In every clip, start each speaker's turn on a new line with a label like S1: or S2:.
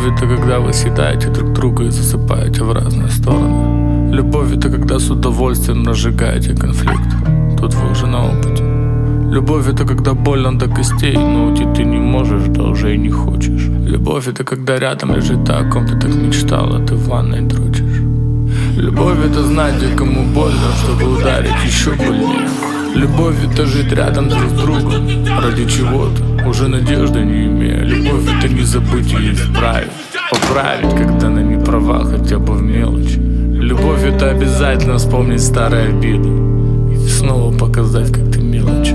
S1: это когда вы съедаете друг друга и засыпаете в разные стороны. Любовь это когда с удовольствием разжигаете конфликт. Тут вы уже на опыте. Любовь это когда больно до костей, но уйти ты не можешь, да уже и не хочешь. Любовь это когда рядом лежит та, о ком ты так мечтал, а ты в ванной дрочишь. Любовь это знать, где кому больно, чтобы ударить еще больнее. Любовь это жить рядом друг с другом, ради чего-то, уже надежды не имея. Любовь это не забыть и исправить, поправить, когда на неправа, хотя бы в мелочи. Любовь это обязательно вспомнить старые обиды и снова показать, как ты мелочь.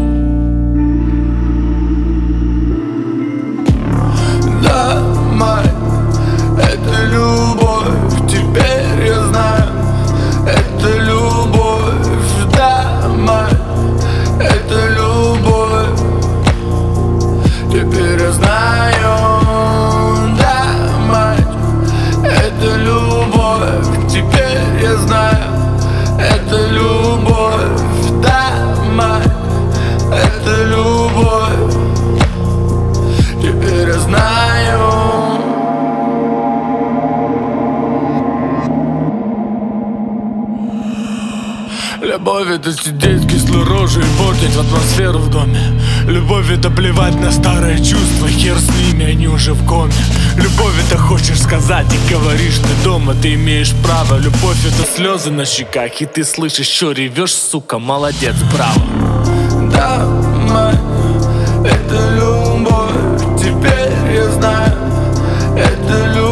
S2: Да, мать, это любовь, теперь я знаю, это любовь. Да, мать, это любовь, теперь я знаю. Да, мать, это любовь, теперь я знаю, это любовь. Да, мать, это любовь, теперь я знаю.
S1: Любовь это сидеть с кислой рожей и портить атмосферу в доме. Любовь это плевать на старые чувства, хер с ними, они уже в коме. Любовь это хочешь сказать и говоришь ты дома, ты имеешь право. Любовь это слезы на щеках, и ты слышишь, что ревешь, сука, молодец, браво.
S2: Да, мать, это любовь, теперь я знаю, это любовь.